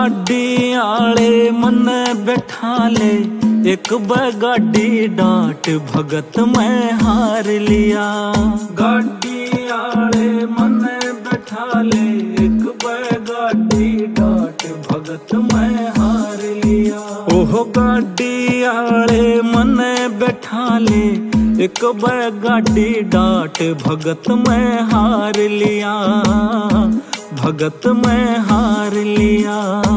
गाड़ी आले मन बैठा ले, एक गाड़ी डांट भगत मैं हार लिया। गाड़ी आले मन बैठा ले, एक गाड़ी डांट भगत मैं हार लिया। ओहो गाड़ी आले मन बैठा ले, एक गाड़ी डांट भगत मैं हार लिया, भगत मैं हार लिया।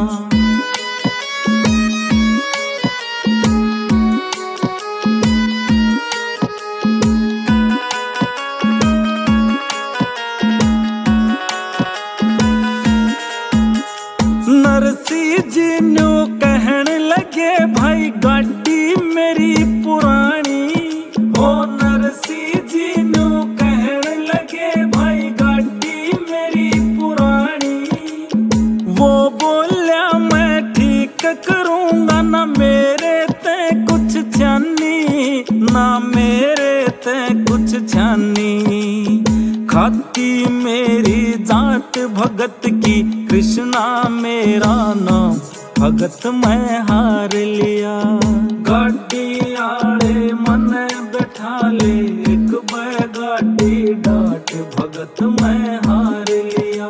नरसी जी न्यू कहन लगे भाई गाड़ी मेरी पुरानी। हो नरसी जी न्यू कहन लगे भाई गाड़ी मेरी पुरानी। वो बोल्या मैं ठीक करूंगा, ना मेरे ते कुछ छानी, ना मेरे ते कुछ छानी। खाती मेरी जाट भगत की, कृष्णा मेरा नाम भगत मैं हार लिया। गाड़ी आले मन बैठा ले, एक गाड़ी डांट भगत मैं हार लिया।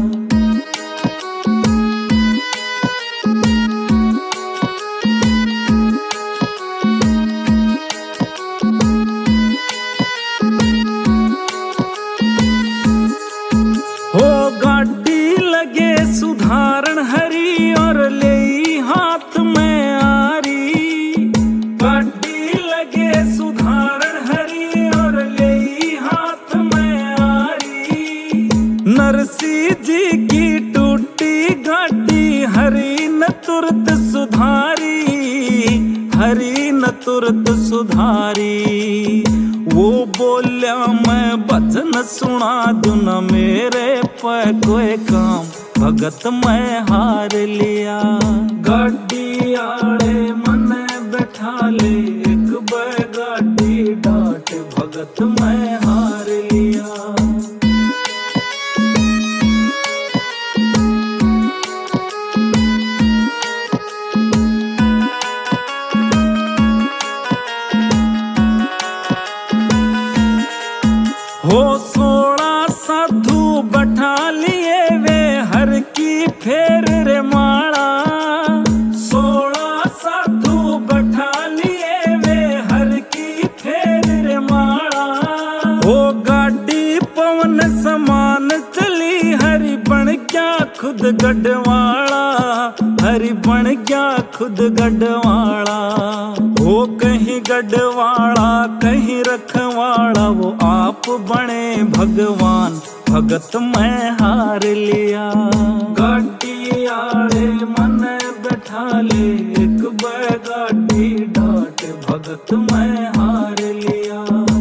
हो गाड़ी लगे सुधारण हरी, और ले हाथ में आरी। गाड़ी लगे सुधारण हरी, और ले हाथ में आरी। नरसी जी की टूटी गाड़ी, हरी न तुरत सुधारी, हरी न तुरत सुधारी। वो बोल्या मैं भजन सुना दूं, न मेरे पे कोई काम भगत मैं हार लिया। गाड़ी आले मन बैठा ले, एक गाड़ी डांट भगत मैं हार लिया। हो 16 साधु बैठा लिए वे, हर की फेर रे माला। 16 साधु बैठा लिए वे, हर की फेर रे माला। हो गाड़ी पवन समान चली, हरि बन गया खुद गढ़वाला, हरि बन गया खुद गढ़वाला। हो कहीं गढ़वाला कहीं रखवाड़ा, वो आप बने भगवान भगत मैं हार लिया। गाड़ी आले मन बैठा ले, एक गाड़ी डांट भगत मैं हार लिया।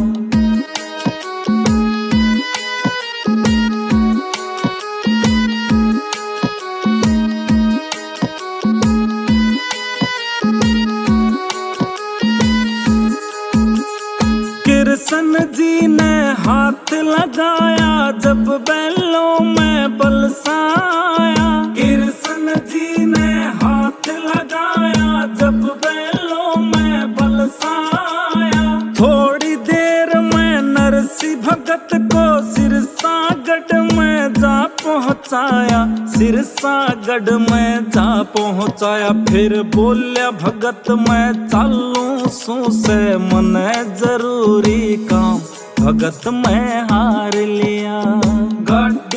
कृष्ण जी ने हाथ लगाया, जब बैलों में बलसाया। कृष्ण जी ने हाथ लगाया, जब बैलों में बलसाया। थोड़ी देर में नरसी भगत को सिरसागढ़ में जा पहुंचाया, सिरसागढ़ में जा पहुंचाया। फिर बोल्या भगत मैं चालूं सू से, मन जरूरी काम भगत मैं हार लिया।